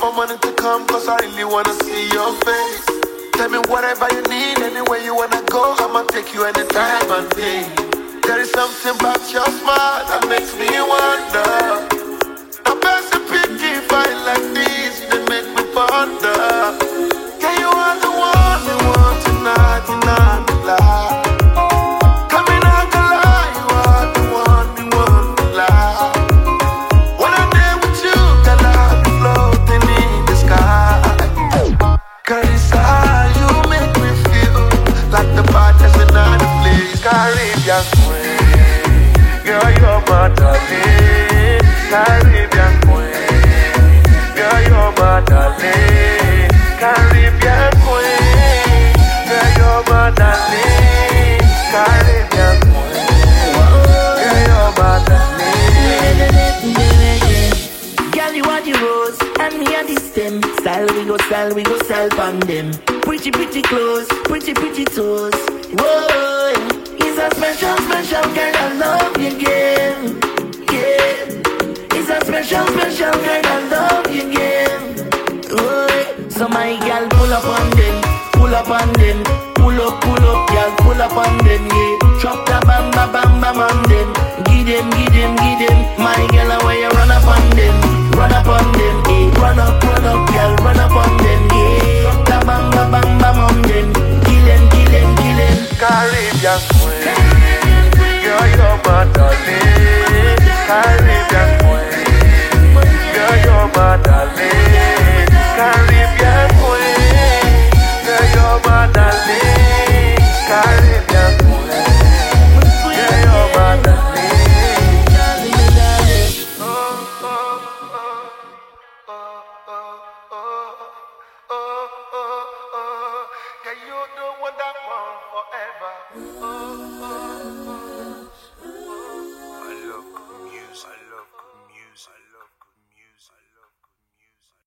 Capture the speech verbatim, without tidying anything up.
for money to come, cause I really wanna see your face. Tell me whatever you need, anywhere you wanna go, I'ma take you anytime and day. There is something about your smile that makes me wonder. A person picky fight like this, they make me ponder. Yeah, you are the one we want tonight, tonight, tonight. Come in, I can lie, you are the one we want to lie. When I'm there with you, girl, I'll be floating in the sky. Carissa, you make me feel like the baddest in the place. Caribbean queen, girl, you're my darling. Caribbean queen, girl, you're my darling. Caribbean queen, girl, you're my darling. Caribbean queen, girl, you're my darling. Girl, you are the rose, and me are the stem. Style we go, style we go, style on them. Pretty, pretty clothes, pretty, pretty toes. Whoa, it's a special, special kind of love you give. Yeah. It's a special, special kind of love you give. Oh, so my girl pull up on them, pull up on them, pull up, pull up, girl pull up on them, yeah. Drop the bam, bam, bam, bam on them. Give them, give them, give them. My girl, where you run up on them, run up on them, yeah. Run up, run up, girl, run up on them, yeah. Drop the bam, bam, bam, bam on them. Kill them, kill them, kill them. Caribbean queen, girl, you're my darling. Caribbean queen, girl, you're my darling. Caribbean queen, girl, you're my darling. Caribbean queen, girl, you're my darling. Oh, oh, oh, oh, oh, oh, oh, oh, oh. Yeah, you're the one that want forever. Oh, oh, oh.